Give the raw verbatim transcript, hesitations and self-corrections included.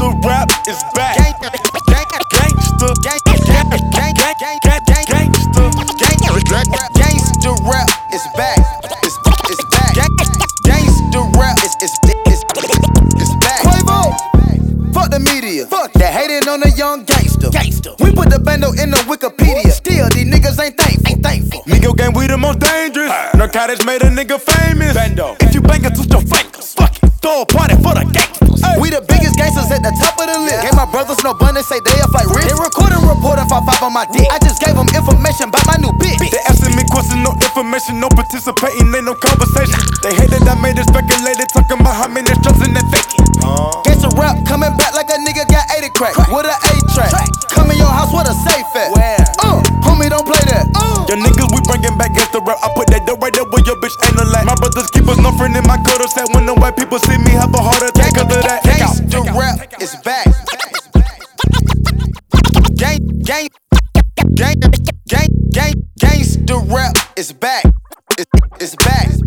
Gangsta rap is back. Gangsta, gangsta, Gangsta rap is back. It's, it's back. Gangsta rap is, is, is, is back. Quavo, fuck the media. Fuck that hating on the young gangster. Gangster. We put the bando in the Wikipedia. Still, these niggas ain't thankful. Ain't thankful. Migo gang, we the most dangerous. Narcotics made a nigga famous. Bando. If you bang it, twist your fingers. Fuck it. Throw a party for the gangsters. We the biggest gangsters at the top of the list. Gave my brothers no bun, they say they up like rich. They recording report if I five on my dick. I just gave them information about my new bitch. They asking me questions, no information, no participating, ain't no conversation. They hate that I made it speculated, talking about how many drugs and they faking. Uh. Gangsta rap coming back like a nigga got eighty crack. With a A-track. Come in your house with a safe at. Where? Uh, homie, don't play that. Uh. Your niggas, we bringing back gangsta rap. I put that dope right there where your bitch ain't a lat. My brothers keep us no friend in my cul-de-sac. When the white people see me, have a heart attack cause of that. Gangsta rap is back. Gang, gang, gang, gang, gang, gangsta rap is back. It's, it's back.